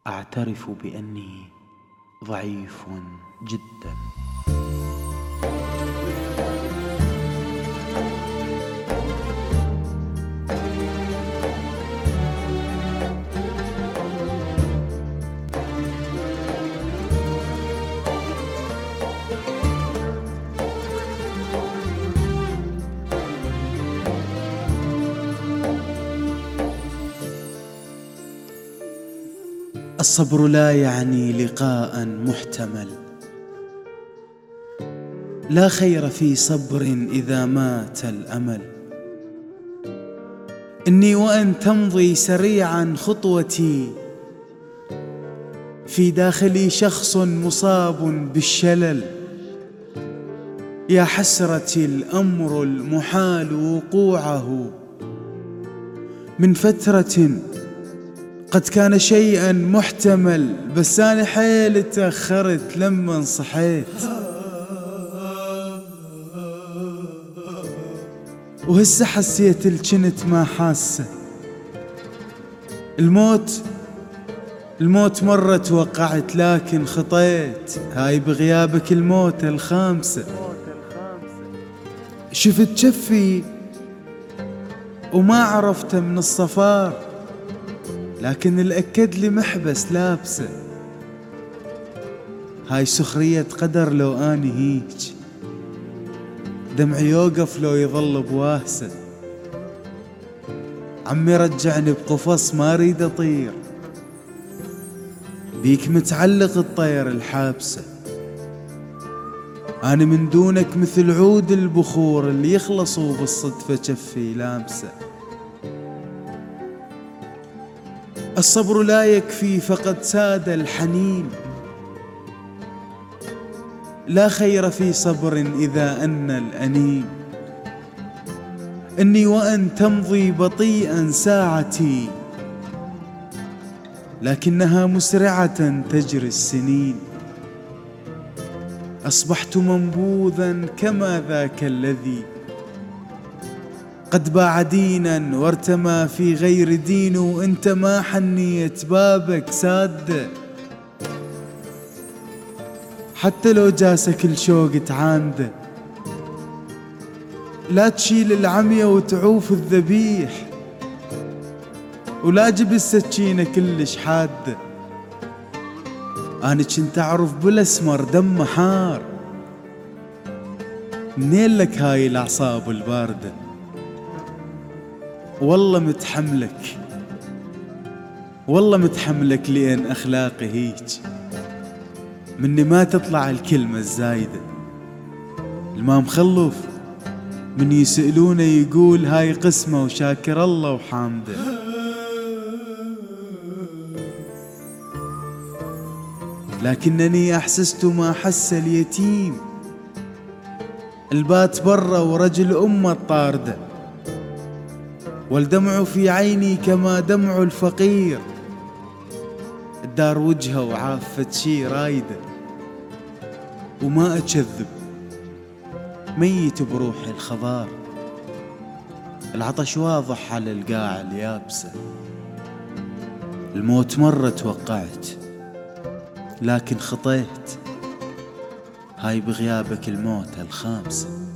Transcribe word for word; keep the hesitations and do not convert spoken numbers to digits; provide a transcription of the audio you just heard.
أعترف بأني ضعيف جدا. الصبر لا يعني لقاء محتمل، لا خير في صبر إذا مات الأمل. إني وأن تمضي سريعا خطوتي، في داخلي شخص مصاب بالشلل. يا حسرتي الأمر المحال وقوعه من فترة قد كان شيئا محتمل، بس أنا حيل تأخرت لما صحيت. وهسه حسيت الجنت ما حاسه. الموت الموت مرة توقعت لكن خطيت. هاي بغيابك الموت الخامسة. شفت جفي وما عرفته من الصفار، لكن الأكد لي محبس لابسه. هاي سخرية قدر لو اني هيج، دمعي يوقف لو يظل بواسه. عمي رجعني بقفص ما اريد اطير، بيك متعلق الطير الحابسه. انا من دونك مثل عود البخور اللي يخلصوا بالصدفة جفي لامسه. الصبر لا يكفي فقد ساد الحنين، لا خير في صبر إذا أن الأنين. إني وأن تمضي بطيئا ساعتي، لكنها مسرعة تجري السنين. أصبحت منبوذا كما ذاك الذي قد باع دينا وارتمى في غير دين، وانت ما حنيت بابك سادة. حتى لو جاسك الشوق تعانده، لا تشيل العمية وتعوف الذبيح، ولا جب السكينة كلش حادة. أنا كنت أعرف بالأسمر دم حار، منين لك هاي الأعصاب الباردة؟ والله متحملك والله متحملك لأن أخلاقي هيج، مني ما تطلع الكلمة الزايدة. الما مخلف من يسألونه يقول هاي قسمة وشاكر الله وحامده. لكنني أحسست ما حس اليتيم البات برا ورجل أمه الطاردة، والدمع في عيني كما دمع الفقير. الدار وجهه وعافت شي رايده، وما أكذب ميت بروحي الخضار. العطش واضح على القاع اليابسة. الموت مرة توقعت لكن خطيت. هاي بغيابك الموت الخامسة.